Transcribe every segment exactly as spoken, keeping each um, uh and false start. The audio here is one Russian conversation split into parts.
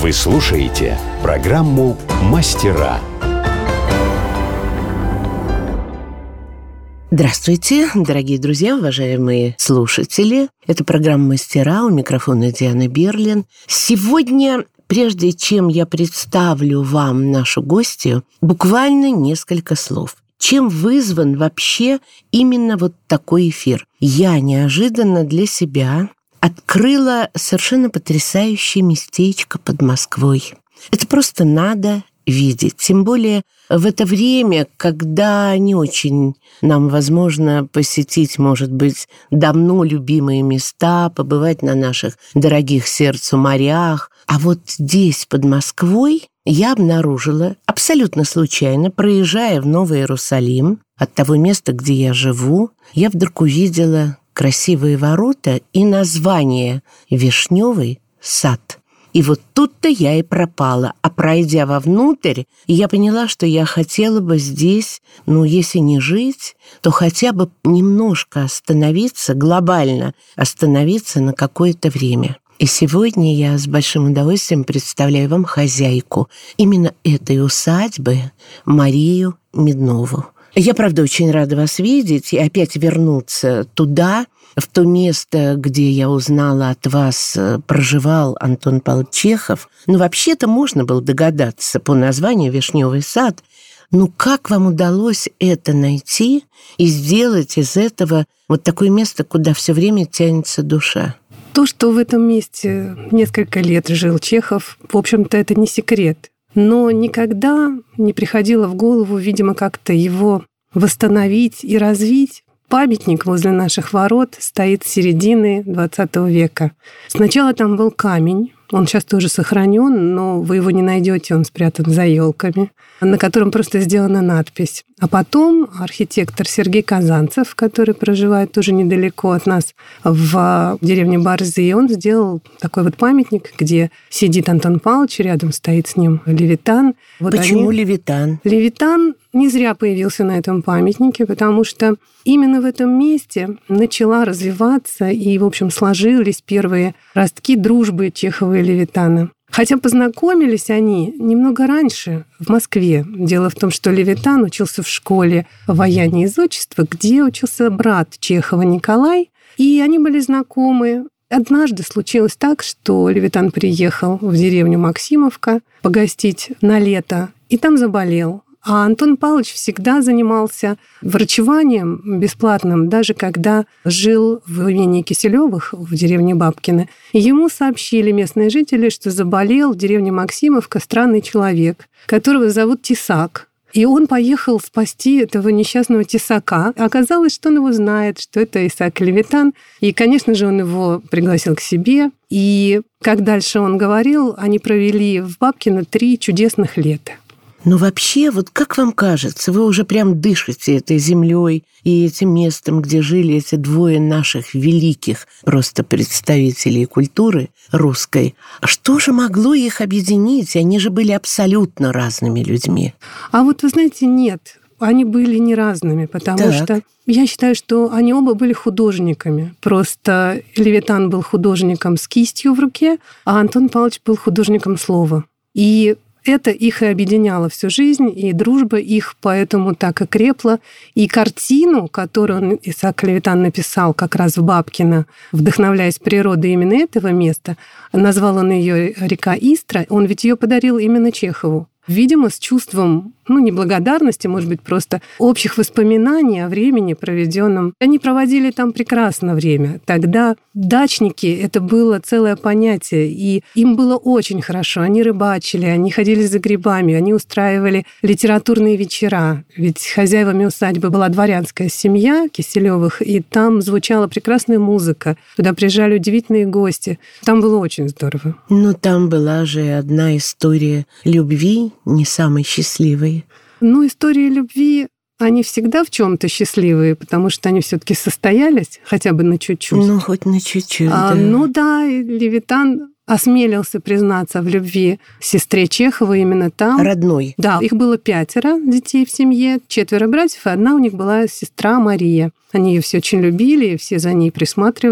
Вы слушаете программу «Мастера». Здравствуйте, дорогие друзья, уважаемые слушатели. Это программа «Мастера», у микрофона Диана Берлин. Сегодня, прежде чем я представлю вам нашу гостью, буквально несколько слов. Чем вызван вообще именно вот такой эфир? Я неожиданно для себя открыла совершенно потрясающее местечко под Москвой. Это просто надо видеть. Тем более в это время, когда не очень нам возможно посетить, может быть, давно любимые места, побывать на наших дорогих сердцу морях. А вот здесь, под Москвой, я обнаружила абсолютно случайно, проезжая в Новый Иерусалим, от того места, где я живу, я вдруг увидела красивые ворота и название «Вишневый сад». И вот тут-то я и пропала. А пройдя вовнутрь, я поняла, что я хотела бы здесь, ну, если не жить, то хотя бы немножко остановиться, глобально остановиться на какое-то время. И сегодня я с большим удовольствием представляю вам хозяйку именно этой усадьбы, Марию Меднову. Я, правда, очень рада вас видеть и опять вернуться туда, в то место, где я узнала от вас, проживал Антон Павлович Чехов. Ну, вообще-то можно было догадаться по названию «Вишневый сад». Ну, как вам удалось это найти и сделать из этого вот такое место, куда все время тянется душа? То, что в этом месте несколько лет жил Чехов, в общем-то, это не секрет. Но никогда не приходило в голову, видимо, как-то его восстановить и развить. Памятник возле наших ворот стоит с середины двадцатого века. Сначала там был камень, он сейчас тоже сохранен, но вы его не найдете, он спрятан за елками, на котором просто сделана надпись. А потом архитектор Сергей Казанцев, который проживает тоже недалеко от нас в деревне Борзы, он сделал такой вот памятник, где сидит Антон Павлович, рядом стоит с ним Левитан. Вот Почему они... Левитан? Левитан не зря появился на этом памятнике, потому что именно в этом месте начала развиваться и, в общем, сложились первые ростки дружбы Чехова и Левитана. Хотя познакомились они немного раньше, в Москве. Дело в том, что Левитан учился в школе ваяния из отчества, где учился брат Чехова Николай, и они были знакомы. Однажды случилось так, что Левитан приехал в деревню Максимовка погостить на лето, и там заболел. А Антон Павлович всегда занимался врачеванием бесплатным, даже когда жил в имении Киселевых в деревне Бабкино. И ему сообщили местные жители, что заболел в деревне Максимовка странный человек, которого зовут Тесак. И он поехал спасти этого несчастного Тесака. Оказалось, что он его знает, что это Исаак Левитан. И, конечно же, он его пригласил к себе. И, как дальше он говорил, они провели в Бабкино три чудесных лета. Ну, вообще, вот как вам кажется, вы уже прям дышите этой землей и этим местом, где жили эти двое наших великих просто представителей культуры русской. Что же могло их объединить? Они же были абсолютно разными людьми. А вот, вы знаете, нет. Они были не разными, потому так. что я считаю, что они оба были художниками. Просто Левитан был художником с кистью в руке, а Антон Павлович был художником слова. И это их и объединяло всю жизнь, и дружба их поэтому так и крепла. И картину, которую он, Исаак Левитан, написал как раз в Бабкино, вдохновляясь природой именно этого места, назвал он ее «Река Истра», он ведь ее подарил именно Чехову. Видимо, с чувством, ну, не благодарности, может быть, просто общих воспоминаний о времени, проведенном. Они проводили там прекрасное время. Тогда дачники — это было целое понятие, и им было очень хорошо. Они рыбачили, они ходили за грибами, они устраивали литературные вечера. Ведь хозяевами усадьбы была дворянская семья Киселевых, и там звучала прекрасная музыка. Туда приезжали удивительные гости. Там было очень здорово. Ну, там была же одна история любви, не самой счастливой. Ну, истории любви, они всегда в чем-то счастливые, потому что они все-таки состоялись, хотя бы на чуть-чуть. Ну, хоть на чуть-чуть, а, да. Ну да, Левитан осмелился признаться в любви сестре Чехова именно там. Родной. Да, их было пятеро детей в семье, четверо братьев, и одна у них была сестра Мария. Они ее все очень любили, все за ней присматривали.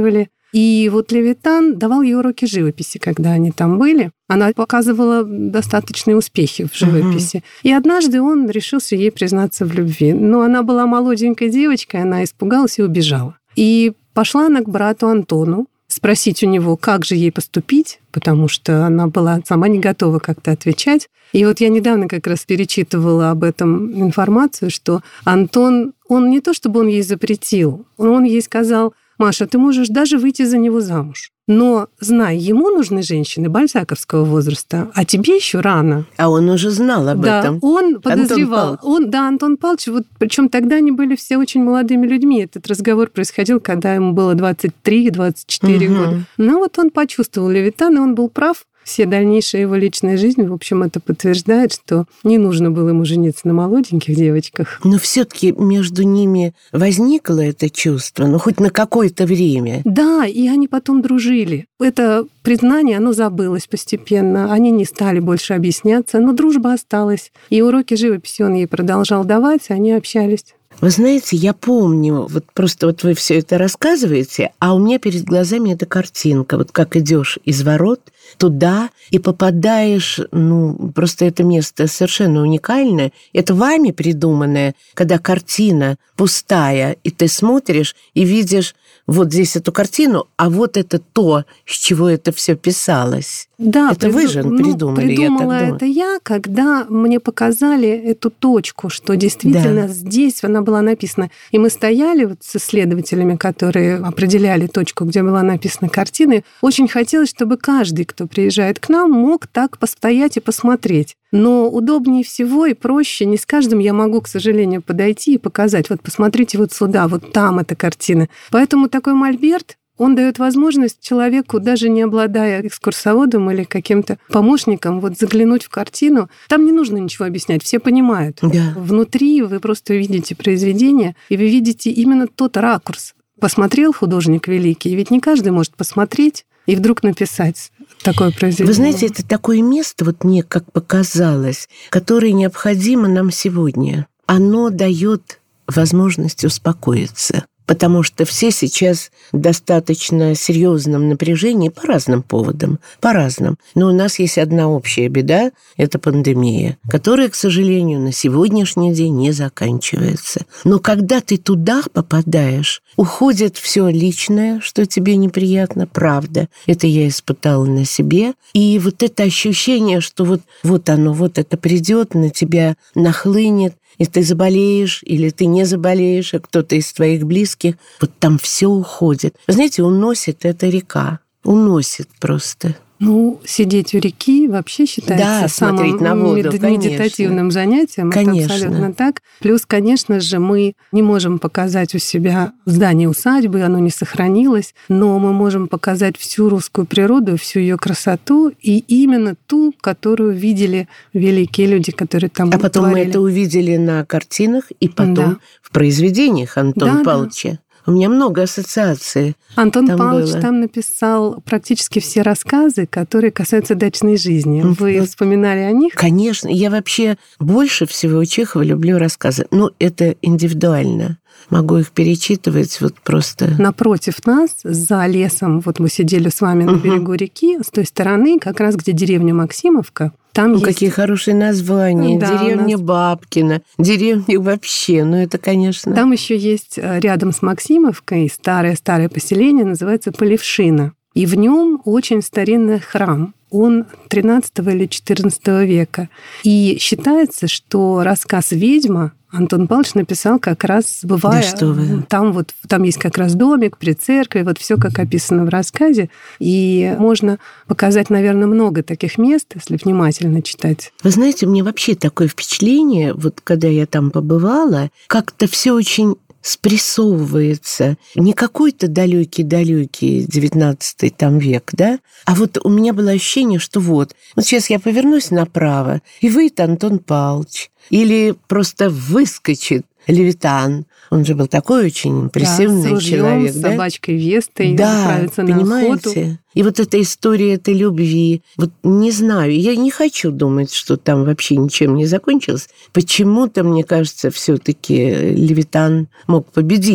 И вот Левитан давал ей уроки живописи, когда они там были. Она показывала достаточные успехи в живописи. Uh-huh. И однажды он решился ей признаться в любви. Но она была молоденькой девочкой, она испугалась и убежала. И пошла она к брату Антону спросить у него, как же ей поступить, потому что она была сама не готова как-то отвечать. И вот я недавно как раз перечитывала об этом информацию, что Антон, он не то чтобы он ей запретил, он ей сказал: «Маша, ты можешь даже выйти за него замуж. Но, знай, ему нужны женщины бальзаковского возраста, а тебе еще рано». А он уже знал об да, этом. Он подозревал. Он, да, Антон Павлович, вот, причем тогда они были все очень молодыми людьми. Этот разговор происходил, когда ему было двадцать три - двадцать четыре угу. года. Но вот он почувствовал Левитан, и он был прав. Все дальнейшая его личная жизнь, в общем, это подтверждает, что не нужно было ему жениться на молоденьких девочках. Но все-таки между ними возникло это чувство, ну, хоть на какое-то время. Да, и они потом дружили. Это признание, оно забылось постепенно. Они не стали больше объясняться, но дружба осталась. И уроки живописи он ей продолжал давать, они общались. Вы знаете, я помню, вот просто вот вы все это рассказываете, а у меня перед глазами эта картинка, вот как идешь из ворот туда и попадаешь, ну, просто это место совершенно уникальное. Это вами придуманное, когда картина пустая, и ты смотришь и видишь вот здесь эту картину, а вот это то, с чего это все писалось. Да, это приду... вы же придумали, ну, придумала я так думаю. Это я, когда мне показали эту точку, что действительно да. здесь она была написана. И мы стояли вот с исследователями, которые определяли точку, где была написана картина. Очень хотелось, чтобы каждый, кто приезжает к нам, мог так постоять и посмотреть. Но удобнее всего и проще, не с каждым я могу, к сожалению, подойти и показать. Вот посмотрите вот сюда, вот там эта картина. Поэтому такой мольберт, он дает возможность человеку, даже не обладая экскурсоводом или каким-то помощником, вот заглянуть в картину. Там не нужно ничего объяснять, все понимают. Да. Внутри вы просто видите произведение, и вы видите именно тот ракурс. Посмотрел художник великий, ведь не каждый может посмотреть и вдруг написать такое произведение. Вы знаете, это такое место, вот мне как показалось, которое необходимо нам сегодня. Оно дает возможность успокоиться. Потому что все сейчас в достаточно серьезном напряжении по разным поводам, по разным. Но у нас есть одна общая беда – это пандемия, которая, к сожалению, на сегодняшний день не заканчивается. Но когда ты туда попадаешь, уходит все личное, что тебе неприятно, правда. Это я испытала на себе. И вот это ощущение, что вот, вот оно, вот это придет, на тебя нахлынет, и ты заболеешь, или ты не заболеешь, а кто-то из твоих близких, вот там все уходит. Вы знаете, уносит эта река, уносит просто. Ну, сидеть у реки вообще считается да, самым на воду, медитативным конечно. занятием. Конечно. Это абсолютно так. Плюс, конечно же, мы не можем показать у себя здание усадьбы, оно не сохранилось, но мы можем показать всю русскую природу, всю ее красоту, и именно ту, которую видели великие люди, которые там А потом творили. мы это увидели на картинах и потом да. в произведениях Антона да, Павловича. Да. У меня много ассоциаций. Антон там Павлович было. там написал практически все рассказы, которые касаются дачной жизни. Вы ну, вспоминали о них? Конечно. Я вообще больше всего у Чехова люблю рассказы. Ну, это индивидуально. Могу их перечитывать вот просто. Напротив нас, за лесом, вот мы сидели с вами на берегу реки, с той стороны, как раз где деревня Максимовка, там ну, есть... какие хорошие названия. Да, деревня нас... Бабкина, деревня вообще. Ну, это, конечно... Там еще есть рядом с Максимовкой старое-старое поселение, называется Полевшина. И в нем очень старинный храм. Он тринадцатого или четырнадцатого века. И считается, что рассказ «Ведьма» Антон Павлович написал как раз, бывая... Да что вы. Там, вот, там есть как раз домик при церкви, вот все как описано в рассказе. И можно показать, наверное, много таких мест, если внимательно читать. Вы знаете, у меня вообще такое впечатление, вот когда я там побывала, как-то все очень спрессовывается. Не какой-то далекий-далекий девятнадцатый там век, да? А вот у меня было ощущение, что вот, вот сейчас я повернусь направо, и выйдет Антон Павлович. Или просто выскочит Левитан. Он же был такой очень импрессивный да, с ружьем, человек. С да? собачкой Вестой да, отправиться понимаете? на охоту. И вот эта история этой любви, вот не знаю, я не хочу думать, что там вообще ничем не закончилось. Почему-то, мне кажется, все-таки Левитан мог победить.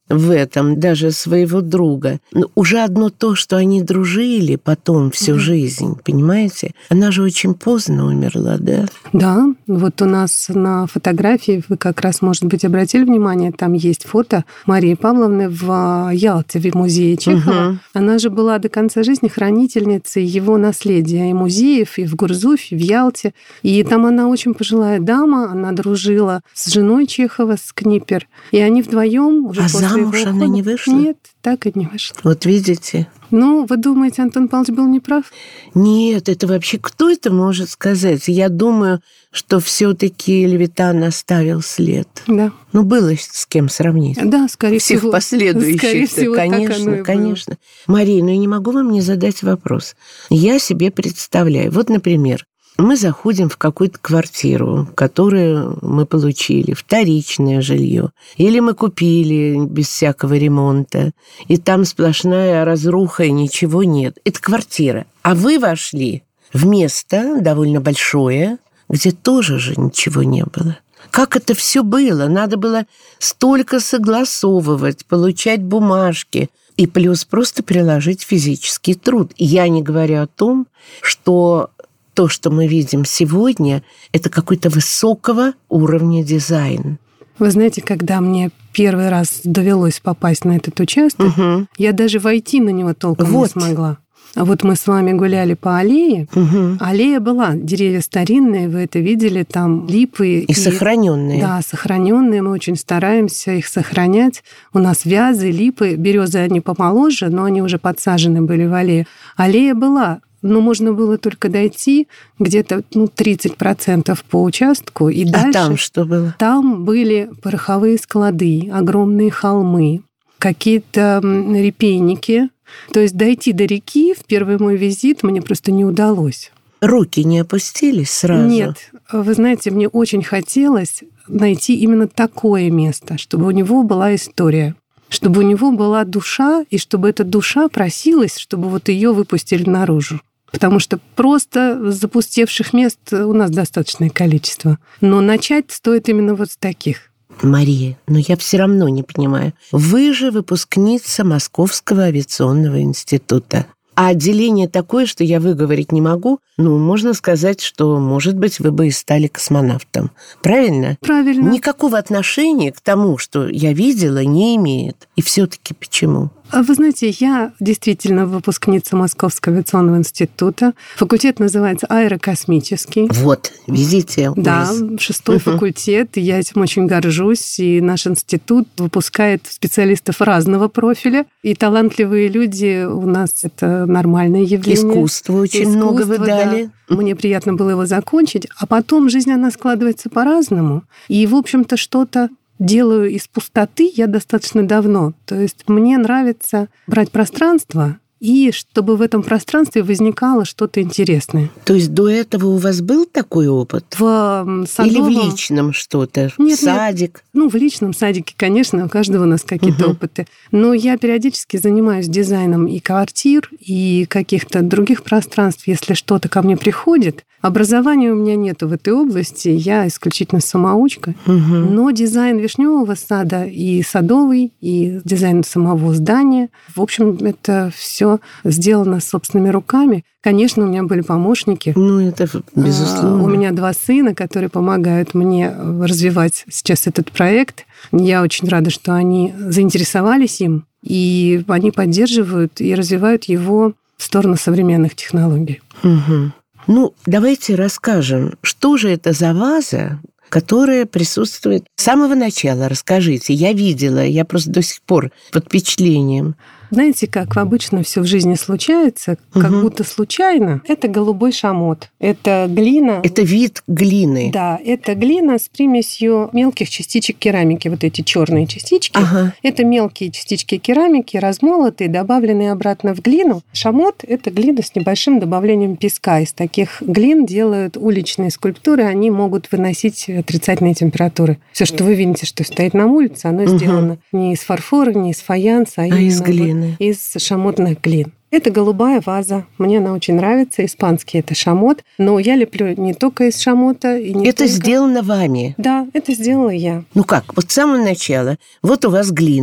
в этом даже своего друга. Но уже одно то, что они дружили потом всю mm-hmm. жизнь, понимаете? Она же очень поздно умерла, да? Да, вот у нас на фотографии, вы как раз, может быть, обратили внимание, там есть фото Марии Павловны в Ялте, в музее Чехова. Mm-hmm. Она же была до конца жизни хранительницей его наследия и музеев, и в Гурзуфе, в Ялте. И там она очень пожилая дама, она дружила с женой Чехова, с Книпер. И они вдвоем уже а после замуж его она ухода... не вышла? Нет, так и не вышла. Вот видите? Ну, вы думаете, Антон Павлович был неправ? Нет, это вообще кто это может сказать? Я думаю, что все-таки Левитан оставил след. Да. Ну, было с кем сравнить. Да, скорее Всех всего. последующих, конечно, конечно. Мария, ну я не могу вам не задать вопрос. Я себе представляю. Вот, например, мы заходим в какую-то квартиру, которую мы получили, вторичное жилье, или мы купили без всякого ремонта, и там сплошная разруха, и ничего нет. Это квартира. А вы вошли в место довольно большое, где тоже же ничего не было. Как это все было? Надо было столько согласовывать, получать бумажки, и плюс просто приложить физический труд. Я не говорю о том, что то, что мы видим сегодня, это какой-то высокого уровня дизайн. Вы знаете, когда мне первый раз довелось попасть на этот участок, угу. я даже войти на него толком вот. не смогла. А вот мы с вами гуляли по аллее. Угу. Аллея была, деревья старинные, вы это видели, там липы. И, и сохраненные. Да, сохраненные. Мы очень стараемся их сохранять. У нас вязы, липы, березы они помоложе, но они уже подсажены были в аллею. Аллея была. Но можно было только дойти где-то ну, тридцать процентов по участку. И дальше, а там что было? Там были пороховые склады, огромные холмы, какие-то репейники. То есть дойти до реки в первый мой визит мне просто не удалось. Руки не опустились сразу? Нет. Вы знаете, мне очень хотелось найти именно такое место, чтобы у него была история. Чтобы у него была душа, и чтобы эта душа просилась, чтобы вот ее выпустили наружу. Потому что просто запустевших мест у нас достаточное количество. Но начать стоит именно вот с таких. Мария, но я все равно не понимаю. Вы же выпускница Московского авиационного института. А отделение такое, что я выговорить не могу, ну, можно сказать, что, может быть, вы бы и стали космонавтом. Правильно? Правильно. Никакого отношения к тому, что я видела, не имеет. И все-таки почему? Вы знаете, я действительно выпускница Московского авиационного института. Факультет называется аэрокосмический. Вот, видите? Да, шестой угу. факультет. И я этим очень горжусь. И наш институт выпускает специалистов разного профиля. И талантливые люди у нас – это нормальное явление. Искусство очень Искусство, много вы дали. Да. Мне приятно было его закончить. А потом жизнь, она складывается по-разному. И, в общем-то, что-то делаю из пустоты я достаточно давно. То есть мне нравится брать пространство, и чтобы в этом пространстве возникало что-то интересное. То есть до этого у вас был такой опыт? В садовом... Или в личном что-то? Нет, садик? Нет. Ну, в личном садике, конечно, у каждого у нас какие-то угу. опыты. Но я периодически занимаюсь дизайном и квартир, и каких-то других пространств, если что-то ко мне приходит. Образования у меня нету в этой области, я исключительно самоучка. Угу. Но дизайн вишневого сада и садовый, и дизайн самого здания, в общем, это все сделано собственными руками. Конечно, у меня были помощники. Ну, это безусловно. У меня два сына, которые помогают мне развивать сейчас этот проект. Я очень рада, что они заинтересовались им, и они поддерживают и развивают его в сторону современных технологий. Угу. Ну, давайте расскажем, что же это за ваза, которая присутствует с самого начала. Расскажите. Я видела, я просто до сих пор под впечатлением. Знаете, как обычно все в жизни случается, как угу. будто случайно. Это голубой шамот. Это глина. Это вид глины. Да, это глина с примесью мелких частичек керамики. Вот эти черные частички. Ага. Это мелкие частички керамики, размолотые, добавленные обратно в глину. Шамот – это глина с небольшим добавлением песка. Из таких глин делают уличные скульптуры. Они могут выносить отрицательные температуры. Все, что вы видите, что стоит на улице, оно угу. сделано не из фарфора, не из фаянса, а, а из глины. Из шамотных глин. Это голубая ваза. Мне она очень нравится. Испанский это шамот. Но я леплю не только из шамота. И не это только... сделано вами? Да, это сделала я. Ну как? Вот с самого начала. Вот у вас глина.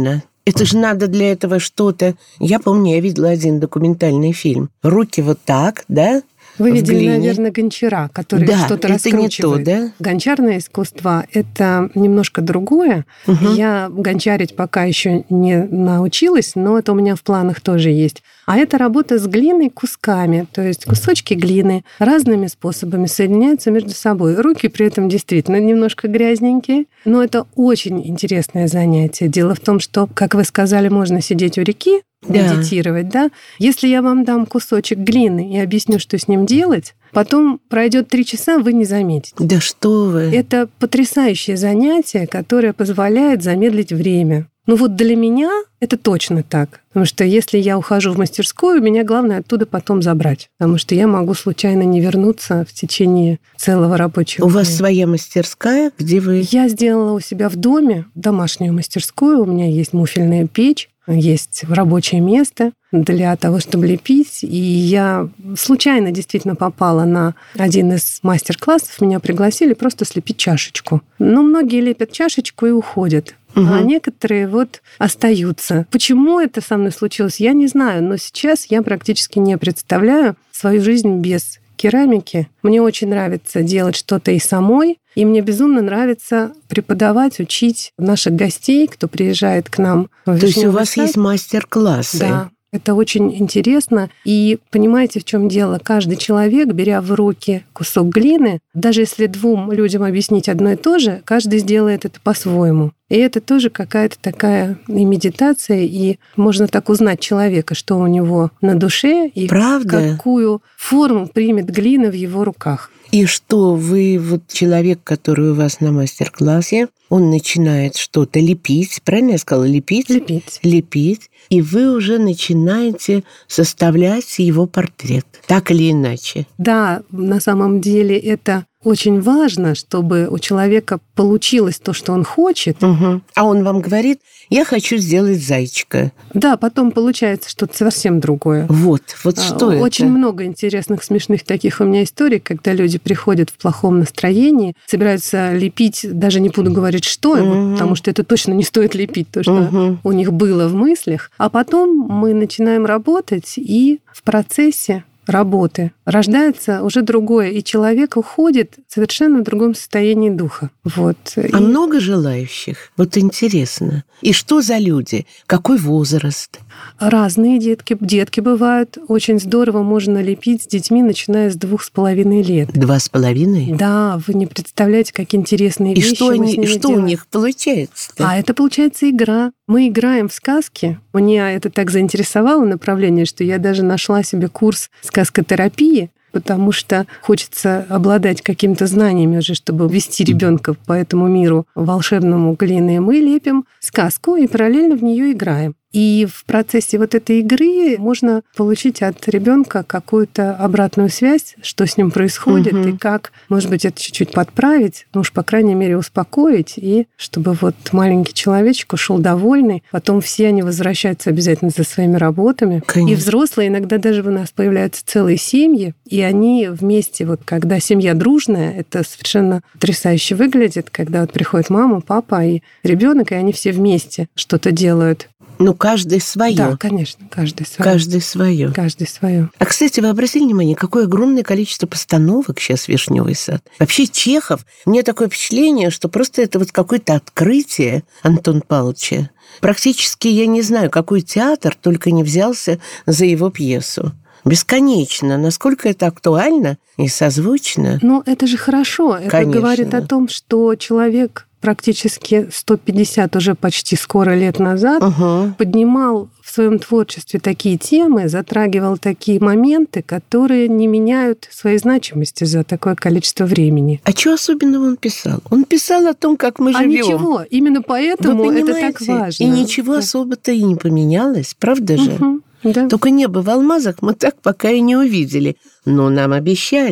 Это же надо для этого что-то... Я помню, я видела один документальный фильм. Руки вот так, да? Вы видели, наверное, гончара, который да, что-то это раскручивает. Не то, да? Гончарное искусство – это немножко другое. Угу. Я гончарить пока еще не научилась, но это у меня в планах тоже есть. А это работа с глиной кусками, то есть кусочки глины разными способами соединяются между собой. Руки при этом действительно немножко грязненькие, но это очень интересное занятие. Дело в том, что, как вы сказали, можно сидеть у реки, да. медитировать, да? Если я вам дам кусочек глины и объясню, что с ним делать, потом пройдет три часа, вы не заметите. Да что вы! Это потрясающее занятие, которое позволяет замедлить время. Ну вот для меня это точно так. Потому что если я ухожу в мастерскую, меня главное оттуда потом забрать. Потому что я могу случайно не вернуться в течение целого рабочего дня. У вас своя мастерская, где вы... Я сделала у себя в доме домашнюю мастерскую. У меня есть муфельная печь, есть рабочее место для того, чтобы лепить. И я случайно действительно попала на один из мастер-классов. Меня пригласили просто слепить чашечку. Но многие лепят чашечку и уходят. Угу. А некоторые вот остаются. Почему это со мной случилось, я не знаю. Но сейчас я практически не представляю свою жизнь без керамики. Мне очень нравится делать что-то и самой. И мне безумно нравится преподавать, учить наших гостей, кто приезжает к нам в Вишневый сад. То есть у вас есть мастер-классы? Да. Это очень интересно. И понимаете, в чем дело? Каждый человек, беря в руки кусок глины, даже если двум людям объяснить одно и то же, каждый сделает это по-своему. И это тоже какая-то такая и медитация, и можно так узнать человека, что у него на душе, и Правда? Какую форму примет глина в его руках. И что вы, вот человек, который у вас на мастер-классе, он начинает что-то лепить, правильно я сказала, лепить? Лепить. Лепить, и вы уже начинаете составлять его портрет, так или иначе. Да, на самом деле это очень важно, чтобы у человека получилось то, что он хочет. Угу. А он вам говорит, я хочу сделать зайчика. Да, потом получается что-то совсем другое. Вот, вот что это? Очень много интересных, смешных таких у меня историй, когда люди приходят в плохом настроении, собираются лепить, даже не буду говорить, что, угу. потому что это точно не стоит лепить, то, что угу. у них было в мыслях. А потом мы начинаем работать, и в процессе работы рождается уже другое, и человек уходит совершенно в другом состоянии духа. Вот. А и... много желающих? Вот интересно. И что за люди? Какой возраст? Разные детки. Детки бывают. Очень здорово можно лепить с детьми, начиная с двух с половиной лет. Два с половиной? Да, вы не представляете, какие интересные и вещи что мы они, с ними И что делаем. у них получается-то? А это получается игра. Мы играем в сказки. Меня это так заинтересовало направление, что я даже нашла себе курс сказкотерапии, потому что хочется обладать какими-то знаниями уже, чтобы ввести ребенка по этому миру волшебному глины. Мы лепим сказку и параллельно в нее играем. И в процессе вот этой игры можно получить от ребенка какую-то обратную связь, что с ним происходит, угу. и как, может быть, это чуть-чуть подправить, ну уж, по крайней мере, успокоить, и чтобы вот маленький человечек ушел довольный. Потом все они возвращаются обязательно за своими работами. Конечно. И взрослые, иногда даже у нас появляются целые семьи, и они вместе, вот когда семья дружная, это совершенно потрясающе выглядит, когда вот приходит мама, папа и ребенок, и они все вместе что-то делают. Ну, каждый свое. Да, конечно, каждый свое. Каждый свое. Каждый свое. А, кстати, вы обратили внимание, какое огромное количество постановок сейчас «Вишневый сад». Вообще Чехов, у меня такое впечатление, что просто это вот какое-то открытие Антона Павловича. Практически я не знаю, какой театр только не взялся за его пьесу. Бесконечно. Насколько это актуально и созвучно. Ну, это же хорошо. Это Конечно. Говорит о том, что человек практически сто пятьдесят уже почти скоро лет назад угу. поднимал в своем творчестве такие темы, затрагивал такие моменты, которые не меняют своей значимости за такое количество времени. А что особенного он писал? Он писал о том, как мы а живем. А ничего. Именно поэтому это так важно. И ничего да. особо-то и не поменялось, правда же? Угу. Да. Только небо в алмазах мы так пока и не увидели. Но нам обещали.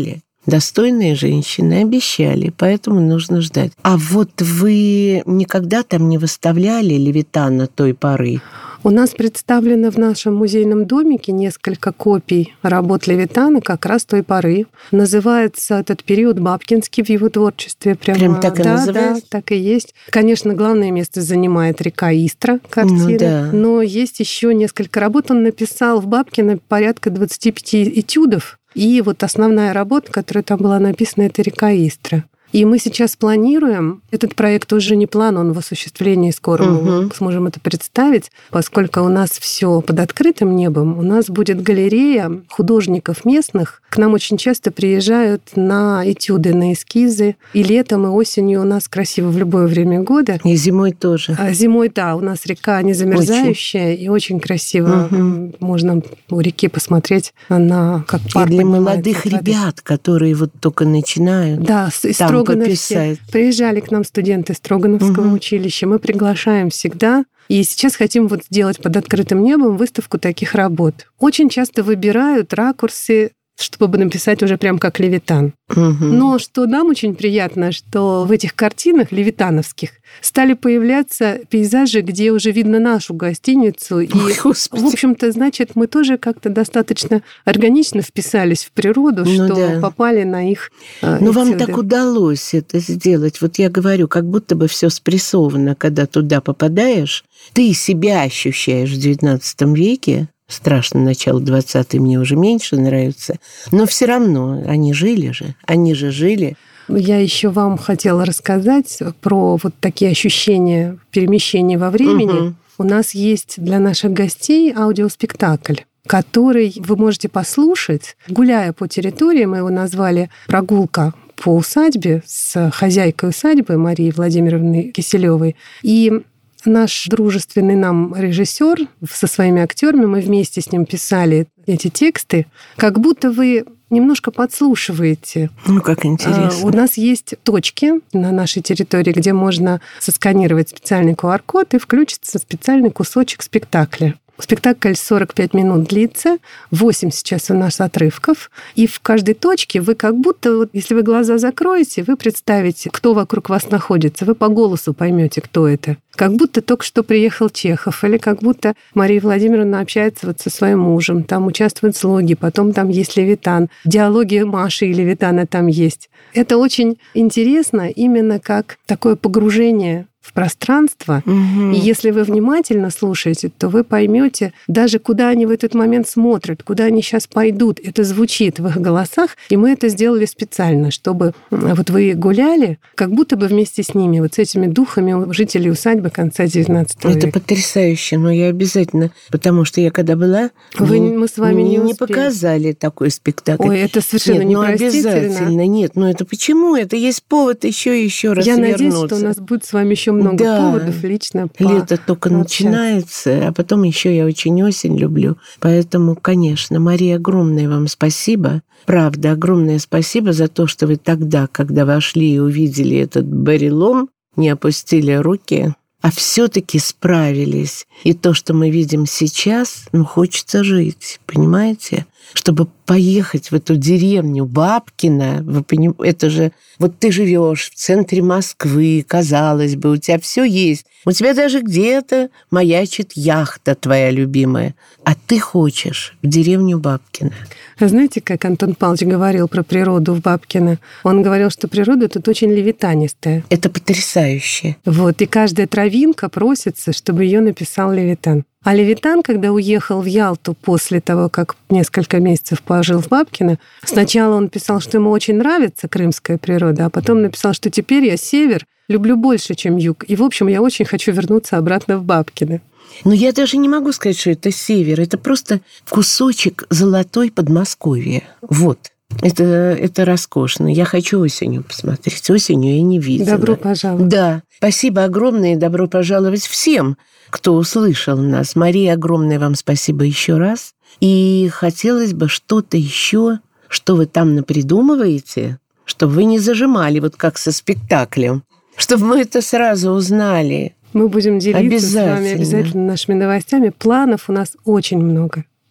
достойные женщины обещали, поэтому нужно ждать. А вот вы никогда там не выставляли Левитана той поры? У нас представлено в нашем музейном домике несколько копий работ Левитана как раз той поры. Называется этот период бабкинский в его творчестве. Прямо, Прям так и да, называется? Да, так и есть. Конечно, главное место занимает река Истра, картина. Ну, да. Но есть еще несколько работ. Он написал в Бабкино порядка двадцати пяти этюдов. И вот основная работа, которая там была написана, это река Истра. И мы сейчас планируем, этот проект уже не план, он в осуществлении, скоро угу. мы сможем это представить, поскольку у нас все под открытым небом, у нас будет галерея художников местных. К нам очень часто приезжают на этюды, на эскизы. И летом, и осенью у нас красиво в любое время года. И зимой тоже. А зимой, да, у нас река не замерзающая очень. И очень красиво. Угу. Можно у реки посмотреть на как пар. И для молодых ребят, которые вот только начинают. Да, из Строгановки. Приезжали к нам студенты Строгановского угу. училища. Мы приглашаем всегда. И сейчас хотим вот сделать под открытым небом выставку таких работ. Очень часто выбирают ракурсы, чтобы написать уже прям как Левитан. Угу. Но что нам очень приятно, что в этих картинах левитановских стали появляться пейзажи, где уже видно нашу гостиницу. И, ой, Господи. В общем-то, значит, мы тоже как-то достаточно органично вписались в природу, ну, что да. попали на их Но этюды. Вам так удалось это сделать. Вот я говорю, как будто бы все спрессовано, когда туда попадаешь. Ты себя ощущаешь в девятнадцатом веке. Страшно, начало двадцатого мне уже меньше нравится. Но все равно они жили же. Они же жили. Я еще вам хотела рассказать про вот такие ощущения перемещения во времени. Угу. У нас есть для наших гостей аудиоспектакль, который вы можете послушать, гуляя по территории. Мы его назвали «Прогулка по усадьбе» с хозяйкой усадьбы Марией Владимировной Киселевой. И наш дружественный нам режиссер со своими актерами, мы вместе с ним писали эти тексты, как будто вы немножко подслушиваете. Ну, как интересно. У нас есть точки на нашей территории, где можно сосканировать специальный ку ар код и включится специальный кусочек спектакля. Спектакль сорок пять минут длится, восемь сейчас у нас отрывков, и в каждой точке вы как будто, вот, если вы глаза закроете, вы представите, кто вокруг вас находится, вы по голосу поймете, кто это. Как будто только что приехал Чехов, или как будто Мария Владимировна общается вот со своим мужем, там участвуют слуги, потом там есть Левитан, диалоги Маши и Левитана там есть. Это очень интересно именно как такое погружение в пространство. Угу. И если вы внимательно слушаете, то вы поймете даже, куда они в этот момент смотрят, куда они сейчас пойдут. Это звучит в их голосах. И мы это сделали специально, чтобы вот вы гуляли, как будто бы вместе с ними, вот с этими духами жителей усадьбы конца девятнадцатого века. Это потрясающе, но я обязательно, потому что я когда была, вы, мы, мы с вами не, не показали такой спектакль. Ой, это совершенно нет, непростительно. Ну, обязательно, нет, ну это почему? Это есть повод еще и еще раз я вернуться. Я надеюсь, что у нас будет с вами еще много да. поводов лично. Лето только начинается, а потом еще я очень осень люблю. Поэтому, конечно, Мария, огромное вам спасибо. Правда, огромное спасибо за то, что вы тогда, когда вошли и увидели этот барелом, не опустили руки, а все-таки справились. И то, что мы видим сейчас, ну, хочется жить, понимаете? Чтобы поехать в эту деревню Бабкино, вы поним... это же... Вот ты живешь в центре Москвы, казалось бы, у тебя все есть. У тебя даже где-то маячит яхта твоя любимая. А ты хочешь в деревню Бабкино. А знаете, как Антон Павлович говорил про природу в Бабкино? Он говорил, что природа тут очень левитанистая. Это потрясающе. Вот, и каждая травинка просится, чтобы ее написал Левитан. А Левитан, когда уехал в Ялту после того, как несколько месяцев пожил в Бабкино, сначала он писал, что ему очень нравится крымская природа, а потом написал, что теперь я север люблю больше, чем юг. И, в общем, я очень хочу вернуться обратно в Бабкино. Но я даже не могу сказать, что это север. Это просто кусочек золотой Подмосковья. Вот. Это, это роскошно. Я хочу осенью посмотреть. Осенью я не видела. Добро пожаловать. Да. Спасибо огромное и добро пожаловать всем, кто услышал нас. Мария, огромное вам спасибо еще раз. И хотелось бы что-то еще, что вы там напридумываете, чтобы вы не зажимали, вот как со спектаклем, чтобы мы это сразу узнали. Мы будем делиться с вами обязательно нашими новостями. Планов у нас очень много.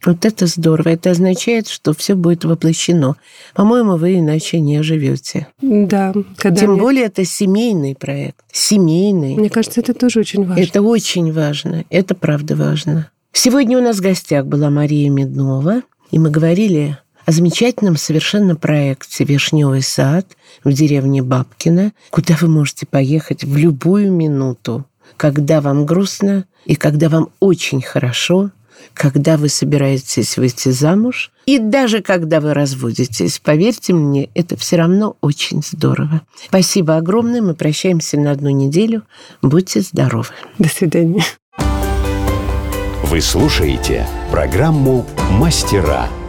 Вот это здорово. Это означает, что все будет воплощено. По-моему, вы иначе не живете. Да. Когда Тем мне... более это семейный проект. Семейный. Мне кажется, это тоже очень важно. Это очень важно. Это правда важно. Сегодня у нас в гостях была Мария Меднова, и мы говорили о замечательном совершенно проекте «Вишневый сад» в деревне Бабкино, куда вы можете поехать в любую минуту, когда вам грустно и когда вам очень хорошо, когда вы собираетесь выйти замуж, и даже когда вы разводитесь. Поверьте мне, это все равно очень здорово. Спасибо огромное. Мы прощаемся на одну неделю. Будьте здоровы. До свидания. Вы слушаете программу «Мастера».